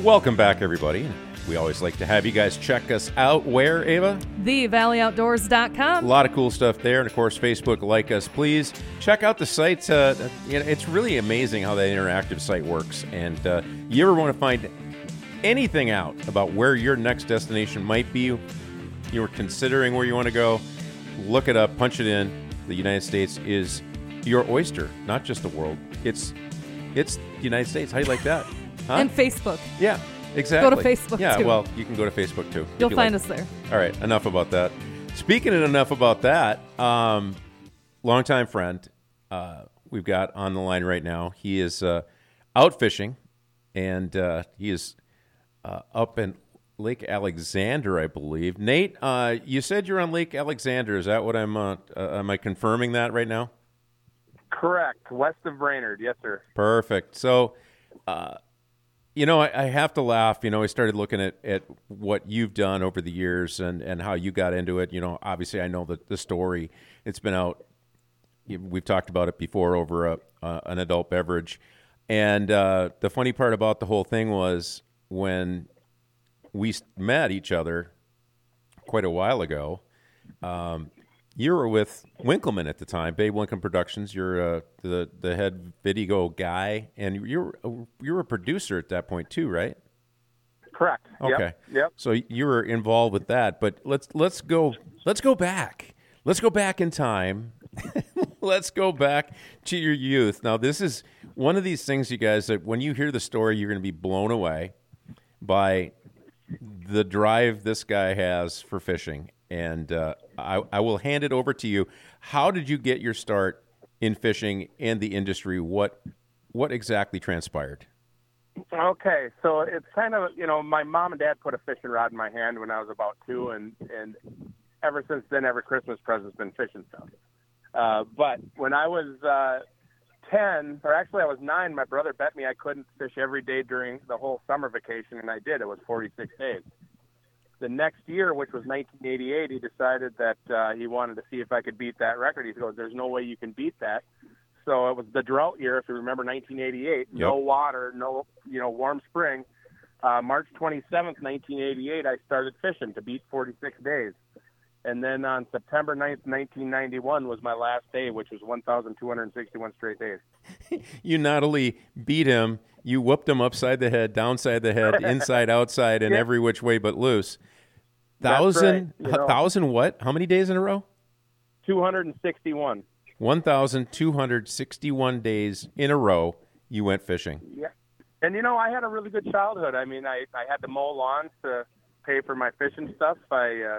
Welcome back, everybody. We always like to have you guys check us out. Where, Ava? TheValleyOutdoors.com. A lot of cool stuff there. And, of course, Facebook, like us, please. Check out the site. It's really amazing how that interactive site works. And you ever want to find anything out about where your next destination might be, you're considering where you want to go, look it up, punch it in. The United States is your oyster, not just the world. It's the United States. How do you like that? Huh? And Facebook. Yeah, exactly. Go to Facebook, yeah, too. well, you can go to Facebook, too. You'll find us there. All right, enough about that. Speaking of enough about that, longtime friend we've got on the line right now. He is out fishing, and he is up in Lake Alexander, I believe. Nate, you said you're on Lake Alexander. Is that what am I confirming that right now? Correct. West of Brainerd. Yes, sir. Perfect. So, I have to laugh. I started looking at what you've done over the years and how you got into it. Obviously I know the story. It's been out. We've talked about it before over an adult beverage. And the funny part about the whole thing was when we met each other quite a while ago, you were with Winkleman at the time, Babe Winkleman Productions. You're the head video guy, and you were a producer at that point too, right? Correct. Okay. Yep. So you were involved with that, but let's go back. Let's go back in time. Let's go back to your youth. Now, this is one of these things, you guys, that when you hear the story, you're going to be blown away by the drive this guy has for fishing. And I will hand it over to you. How did you get your start in fishing and the industry? What exactly transpired? Okay, so it's kind of, my mom and dad put a fishing rod in my hand when I was about 2, and ever since then, every Christmas present's been fishing stuff. But when I was 10, or actually I was 9, my brother bet me I couldn't fish every day during the whole summer vacation, and I did. It was 46 days. The next year, which was 1988, he decided that he wanted to see if I could beat that record. He goes, "There's no way you can beat that." So it was the drought year, if you remember, 1988. Yep. No water, no warm spring. March 27th, 1988, I started fishing to beat 46 days. And then on September 9th, 1991 was my last day, which was 1,261 straight days. You not only beat him, you whooped him upside the head, downside the head, inside, outside, and every which way but loose. 1,000 what? How many days in a row? 261. 1,261 days in a row you went fishing. Yeah. And, I had a really good childhood. I mean, I had to mow lawns to pay for my fishing stuff. I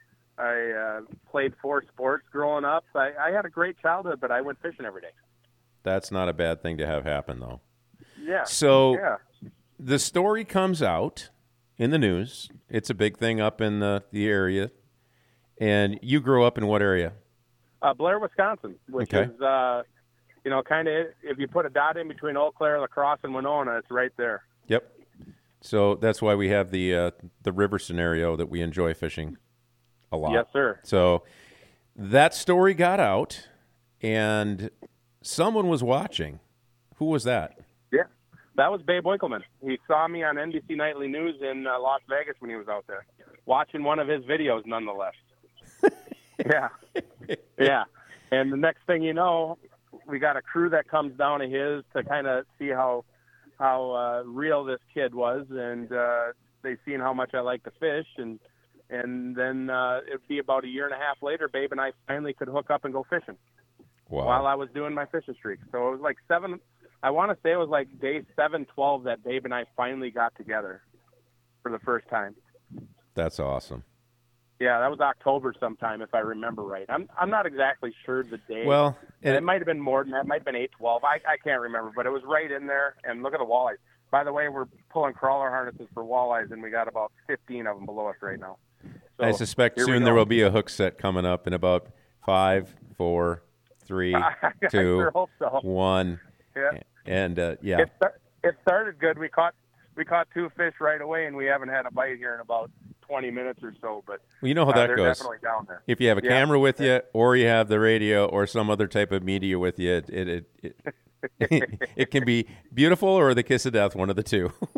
played 4 sports growing up. I had a great childhood, but I went fishing every day. That's not a bad thing to have happen, though. Yeah. So the story comes out in the news. It's a big thing up in the area. And you grew up in what area? Blair, Wisconsin, which is, kind of, if you put a dot in between Eau Claire, La Crosse, and Winona, it's right there. Yep. So that's why we have the river scenario that we enjoy fishing a lot. Yes, sir. So that story got out, and someone was watching. Who was that? Yeah, that was Babe Winkleman. He saw me on NBC Nightly News in Las Vegas when he was out there, watching one of his videos nonetheless. Yeah. Yeah. And the next thing you know, we got a crew that comes down to his to kind of see how real this kid was, and they seen how much I like to fish, and then it'd be about a year and a half later, Babe and I finally could hook up and go fishing. Wow. While I was doing my fishing streak. So it was like I want to say it was like day 712 that Babe and I finally got together for the first time. That's awesome. Yeah, that was October sometime, if I remember right. I'm not exactly sure the day. Well, it might have been more than that. It might have been 8/12. I can't remember, but it was right in there. And look at the walleyes. By the way, we're pulling crawler harnesses for walleyes, and we got about 15 of them below us right now. So, I suspect soon there will be a hook set coming up in about 5, 4, 3, 2, I sure hope so. 1. Yeah. And yeah. It started good. We caught 2 fish right away, and we haven't had a bite here in about 20 minutes or so. But well, you know how that they're goes. Definitely down there. If you have a camera with you, or you have the radio, or some other type of media with you, it can be beautiful or the kiss of death, one of the two.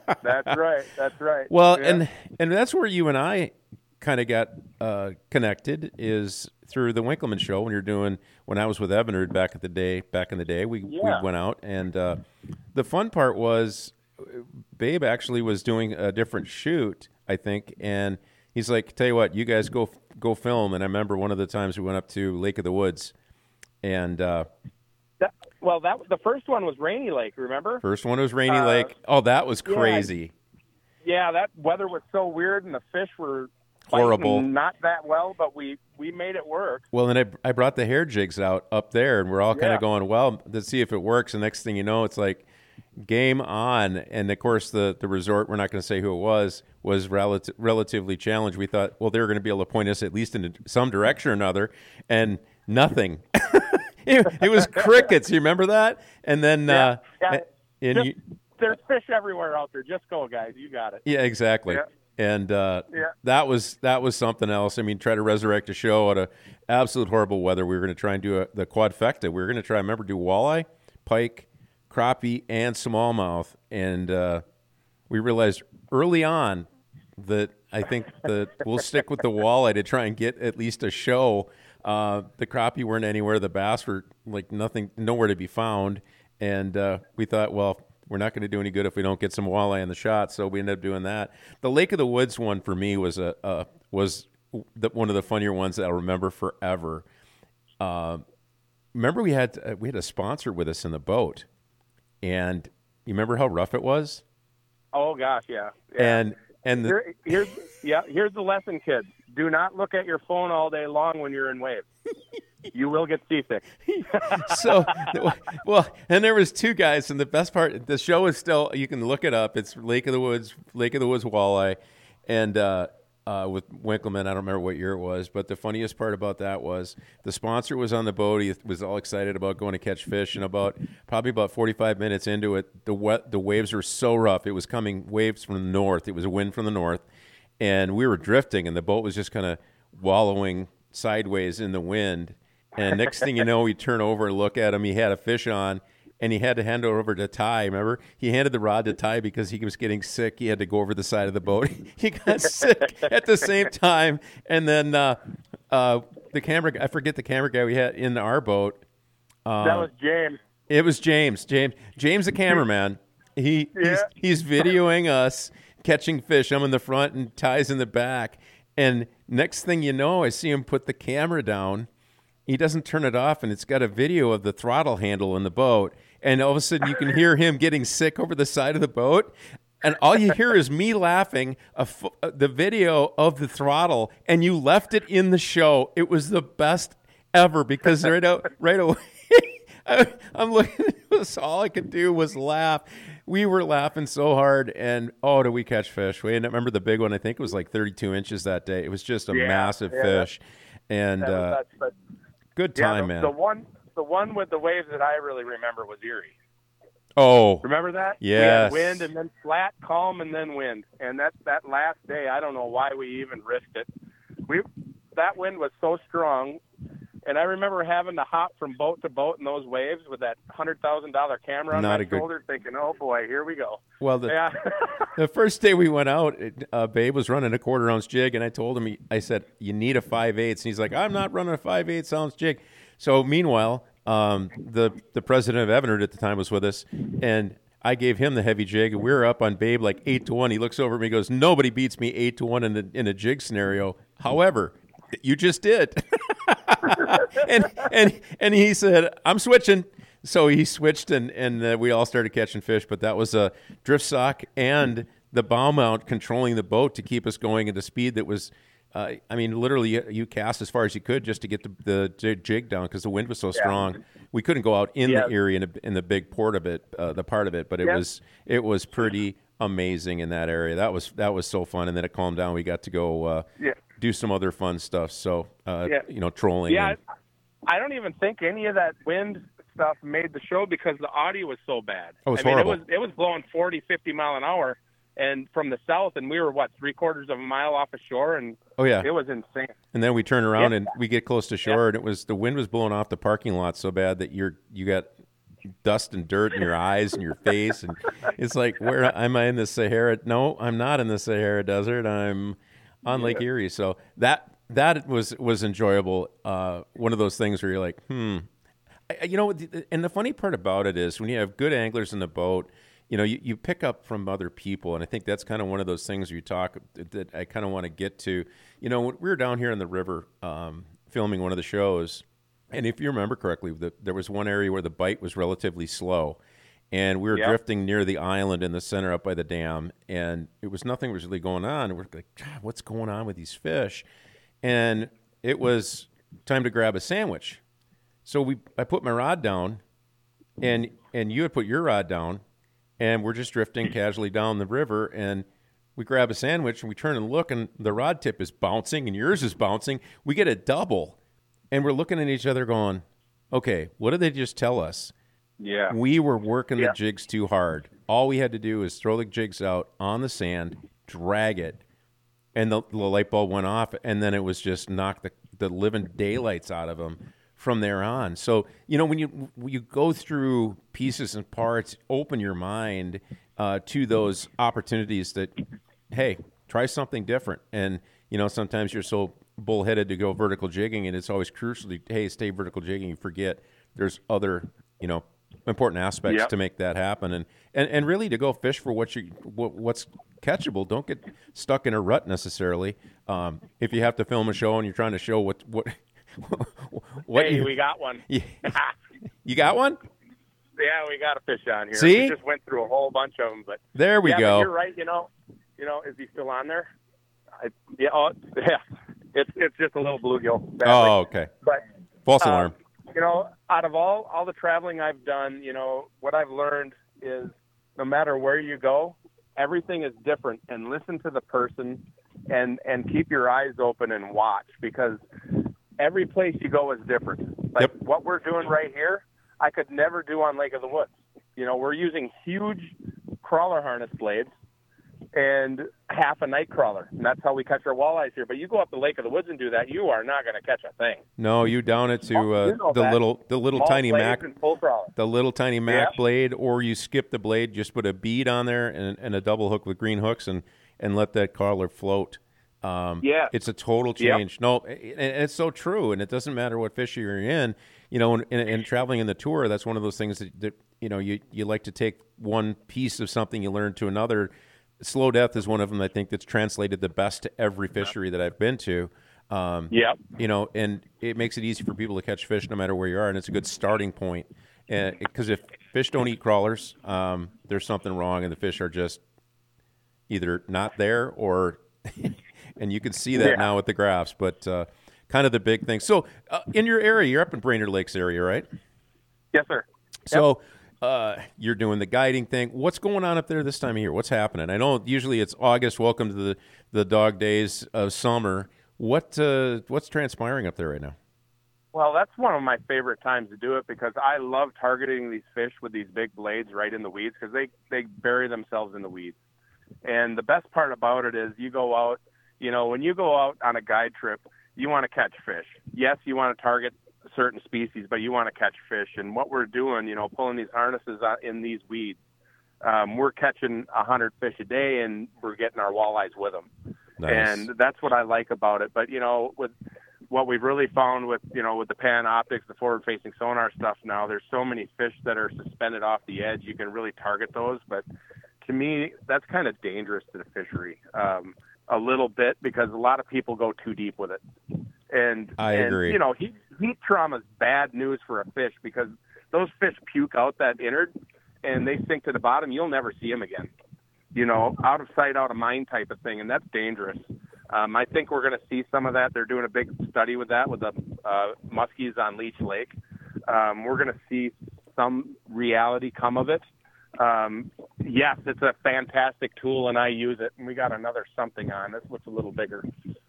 That's right. That's right. Well, Yeah. and that's where you and I kind of got connected is through the Winkleman show when I was with Evinrude back in the day we went out, and the fun part was Babe actually was doing a different shoot, I think, and he's like, tell you what, you guys go film. And I remember one of the times we went up to Lake of the Woods, and the first one was Rainy Lake, remember? First one was Rainy Lake. Oh, that was crazy. Yeah, that weather was so weird, and the fish were horrible. Not that well, but we made it work. Well, then I brought the hair jigs out up there, and we're all kind of going, well, let's see if it works. And next thing you know, it's like game on. And, of course, the resort, we're not going to say who it was relatively challenged. We thought, well, they were going to be able to point us at least in some direction or another, and nothing. It was crickets. You remember that? And then there's fish everywhere out there. Just go, guys. You got it. Yeah, exactly. Yeah. And that was something else. I mean, try to resurrect a show out of absolute horrible weather. We were going to try and do the quadfecta. We were going to try, remember, do walleye, pike, crappie, and smallmouth. And we realized early on that I think that we'll stick with the walleye to try and get at least a show. The crappie weren't anywhere. The bass were like nowhere to be found. And we thought, well, we're not going to do any good if we don't get some walleye in the shot. So we ended up doing that. The Lake of the Woods one for me was one of the funnier ones that I'll remember forever. Remember we had a sponsor with us in the boat, and you remember how rough it was? Oh gosh, yeah. And here's the lesson, kids. Do not look at your phone all day long when you're in waves. You will get seasick. So, well, and there was two guys, and the best part, the show is still, you can look it up. It's Lake of the Woods walleye, and with Winkleman. I don't remember what year it was, but the funniest part about that was the sponsor was on the boat. He was all excited about going to catch fish, and probably about 45 minutes into it, the waves were so rough. It was coming waves from the north. It was a wind from the north, and we were drifting, and the boat was just kind of wallowing sideways in the wind. And next thing you know, we turn over and look at him. He had a fish on, and he had to hand it over to Ty. Remember? He handed the rod to Ty because he was getting sick. He had to go over the side of the boat. He got sick at the same time. And then the camera, I forget the camera guy we had in our boat. That was James. It was James, the cameraman. He's videoing us catching fish. I'm in the front, and Ty's in the back. And next thing you know, I see him put the camera down. He doesn't turn it off, and it's got a video of the throttle handle in the boat. And all of a sudden, you can hear him getting sick over the side of the boat. And all you hear is me laughing, the video of the throttle, and you left it in the show. It was the best ever because right away, I'm looking, all I could do was laugh. We were laughing so hard, and did we catch fish? We remember the big one. I think it was like 32 inches that day. It was just a massive fish, and good time, man. The one with the waves that I really remember was Erie. Oh, remember that? Yes. We had wind and then flat, calm, and then wind. And that last day, I don't know why we even risked it. That wind was so strong. And I remember having to hop from boat to boat in those waves with that $100,000 camera on my shoulder, thinking, "Oh boy, here we go." Well, the first day we went out, Babe was running a 1/4 ounce jig, and I told him, I said, "You need a 5/8", and he's like, "I'm not running a 5/8 ounce jig." So meanwhile, the president of Evinrude at the time was with us, and I gave him the heavy jig, and we were up on Babe like 8-1. He looks over at me, and goes, "Nobody beats me 8-1 in a jig scenario. However, you just did." and he said, "I'm switching." So he switched, and we all started catching fish. But that was a drift sock and the bow mount controlling the boat to keep us going at a speed that was, literally you cast as far as you could just to get the jig down because the wind was so strong. We couldn't go out in the Erie in the big port of it, the part of it. But it was pretty amazing in that area. That was so fun. And then it calmed down. We got to go do some other fun stuff. So trolling. Yeah, I don't even think any of that wind stuff made the show because the audio was so bad. Oh, it was horrible. It was blowing 40, 50 mile an hour, and from the south, and we were 3/4 of a mile off of shore, and it was insane. And then we turn around and we get close to shore, and the wind was blowing off the parking lot so bad that you got dust and dirt in your eyes and your face, and it's like, where am I in the Sahara? No, I'm not in the Sahara Desert. I'm on Lake Erie. So that was enjoyable. One of those things where you're like, and the funny part about it is when you have good anglers in the boat, you pick up from other people, and I think that's kind of one of those things you talk that I kind of want to get to. When we were down here in the river filming one of the shows, and if you remember correctly, there was one area where the bite was relatively slow, and we were drifting near the island in the center up by the dam, and nothing was really going on. And we're like, God, what's going on with these fish? And it was time to grab a sandwich. So I put my rod down, and you had put your rod down, and we're just drifting casually down the river, and we grab a sandwich, and we turn and look, and the rod tip is bouncing, and yours is bouncing. We get a double, and we're looking at each other going, okay, what did they just tell us? Yeah. We were working the jigs too hard. All we had to do is throw the jigs out on the sand, drag it, and the light bulb went off, and then it was just knock the living daylights out of them from there on. So, when you go through pieces and parts, open your mind to those opportunities that, hey, try something different. And, sometimes you're so bullheaded to go vertical jigging, and it's always crucial to, hey, stay vertical jigging. You forget there's other, important aspects to make that happen. And really to go fish for what's catchable. Don't get stuck in a rut necessarily. If you have to film a show and you're trying to show what hey, we got one. You got one? Yeah, we got a fish on here. See? We just went through a whole bunch of them, but there we go. You're right. Is he still on there? It's just a little bluegill. Badly. Oh, okay. But false alarm. Out of all the traveling I've done, what I've learned is no matter where you go, everything is different. And listen to the person, and keep your eyes open and watch, because every place you go is different. Like what we're doing right here, I could never do on Lake of the Woods. We're using huge crawler harness blades and half a night crawler, and that's how we catch our walleyes here. But you go up the Lake of the Woods and do that, you are not going to catch a thing. No, you down it to the little tiny Mac, the little tiny Mac blade, or you skip the blade, just put a bead on there and a double hook with green hooks, and let that crawler float. It's a total change. Yep. No, and it's so true, and it doesn't matter what fish you're in. And traveling in the tour, that's one of those things that you like to take one piece of something you learn to another. Slow death is one of them, I think, that's translated the best to every fishery that I've been to. And it makes it easy for people to catch fish no matter where you are, and it's a good starting point. Because if fish don't eat crawlers, there's something wrong, and the fish are just either not there or and you can see that now with the graphs, but kind of the big thing. So in your area, you're up in Brainerd Lakes area, right? Yes, sir. So you're doing the guiding thing. What's going on up there this time of year? What's happening? I know usually it's August. Welcome to the dog days of summer. What's transpiring up there right now? Well, that's one of my favorite times to do it, because I love targeting these fish with these big blades right in the weeds, because they bury themselves in the weeds. And the best part about it is you go out, when you go out on a guide trip, you want to catch fish. Yes, you want to target certain species, but you want to catch fish. And what we're doing, pulling these harnesses out in these weeds, we're catching 100 fish a day, and we're getting our walleyes with them. Nice. And that's what I like about it. But, with what we've really found with the Panoptix, the forward-facing sonar stuff now, there's so many fish that are suspended off the edge. You can really target those. But to me, that's kind of dangerous to the fishery a little bit, because a lot of people go too deep with it. And I agree. Heat trauma is bad news for a fish, because those fish puke out that innard and they sink to the bottom. You'll never see them again. Out of sight, out of mind type of thing, and that's dangerous. I think we're going to see some of that. They're doing a big study with that with the muskies on Leech Lake. We're going to see some reality come of it. Yes, it's a fantastic tool, and I use it. And we got another something on. This looks a little bigger.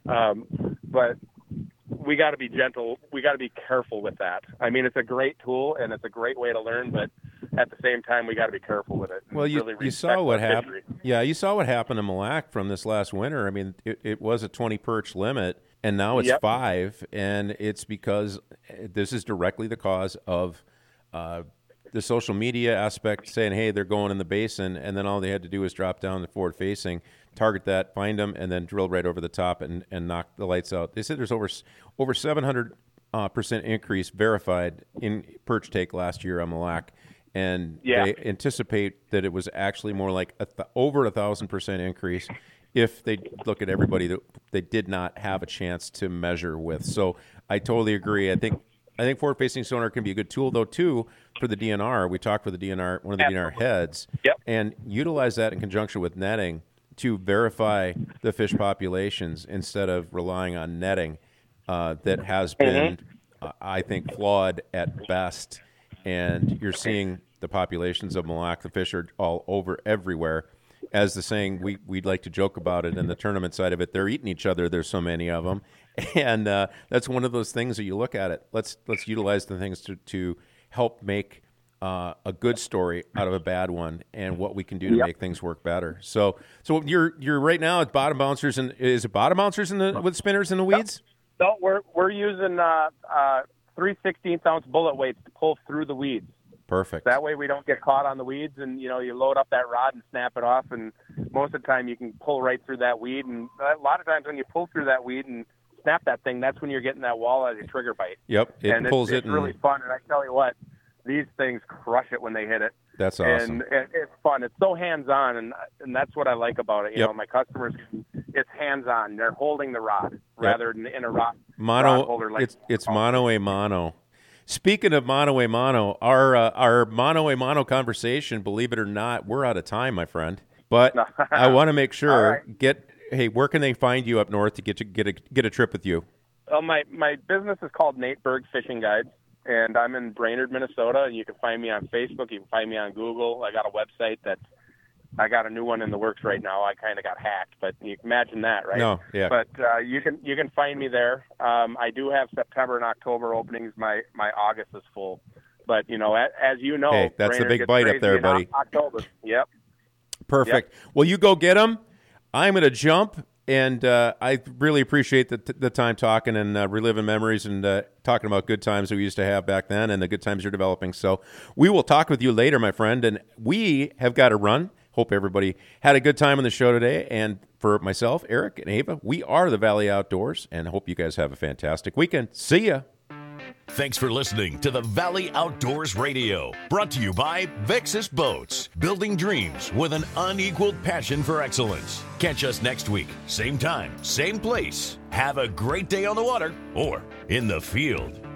But we got to be gentle. We got to be careful with that. I mean, it's a great tool, and it's a great way to learn, but at the same time, we got to be careful with it. Well, you saw what happened. Yeah, you saw what happened to Mille Lacs from this last winter. I mean, it was a 20 perch limit, and now it's 5, and it's because this is directly the cause of the social media aspect, saying, hey, they're going in the basin, and then all they had to do was drop down the forward facing, target that, find them, and then drill right over the top and knock the lights out. They said there's over 700% increase verified in perch take last year on Mille Lacs, and they anticipate that it was actually more like over 1,000% increase if they look at everybody that they did not have a chance to measure with. So I totally agree. I think forward-facing sonar can be a good tool, though, too, for the DNR. We talked with the DNR, one of the DNR heads, and utilize that in conjunction with netting to verify the fish populations instead of relying on netting that has been, I think, flawed at best. And you're seeing the populations of Mille Lacs, the fish are all over everywhere. As the saying, we'd like to joke about it in the tournament side of it, they're eating each other. There's so many of them. And that's one of those things that you look at it. Let's utilize the things to help make a good story out of a bad one, and what we can do to make things work better. So you're right now at bottom bouncers, and is it bottom bouncers with spinners in the weeds? No, we're using 3/16 ounce bullet weights to pull through the weeds. Perfect. That way we don't get caught on the weeds, and you load up that rod and snap it off, and most of the time you can pull right through that weed. And a lot of times when you pull through that weed and snap that thing, that's when you're getting that walleye trigger bite. Yep, it's really fun. And I tell you what, these things crush it when they hit it. That's awesome. And it's fun. It's so hands-on, and that's what I like about it. You know, my customers, it's hands-on. They're holding the rod rather than in a rod holder. Like it's mono a mono. Speaking of mono a mono, our mono a mono conversation, believe it or not, we're out of time, my friend. But I want to make sure. Hey, where can they find you up north to get a trip with you? Well, my business is called Nate Berg Fishing Guides, and I'm in Brainerd, Minnesota. And you can find me on Facebook. You can find me on Google. I got a website I got a new one in the works right now. I kind of got hacked, but you can imagine that, right? No, yeah. But you can find me there. I do have September and October openings. My August is full, but as you know, hey, that's Brainerd the big bite up there, buddy. October. Yep. Perfect. Yep. Well, you go get them. I'm going to jump, and I really appreciate the time talking and reliving memories and talking about good times we used to have back then and the good times you're developing. So we will talk with you later, my friend, and we have got to run. Hope everybody had a good time on the show today. And for myself, Eric, and Ava, we are the Valley Outdoors, and hope you guys have a fantastic weekend. See ya. Thanks for listening to the Valley Outdoors Radio, brought to you by Vexus Boats, building dreams with an unequaled passion for excellence. Catch us next week, same time, same place. Have a great day on the water or in the field.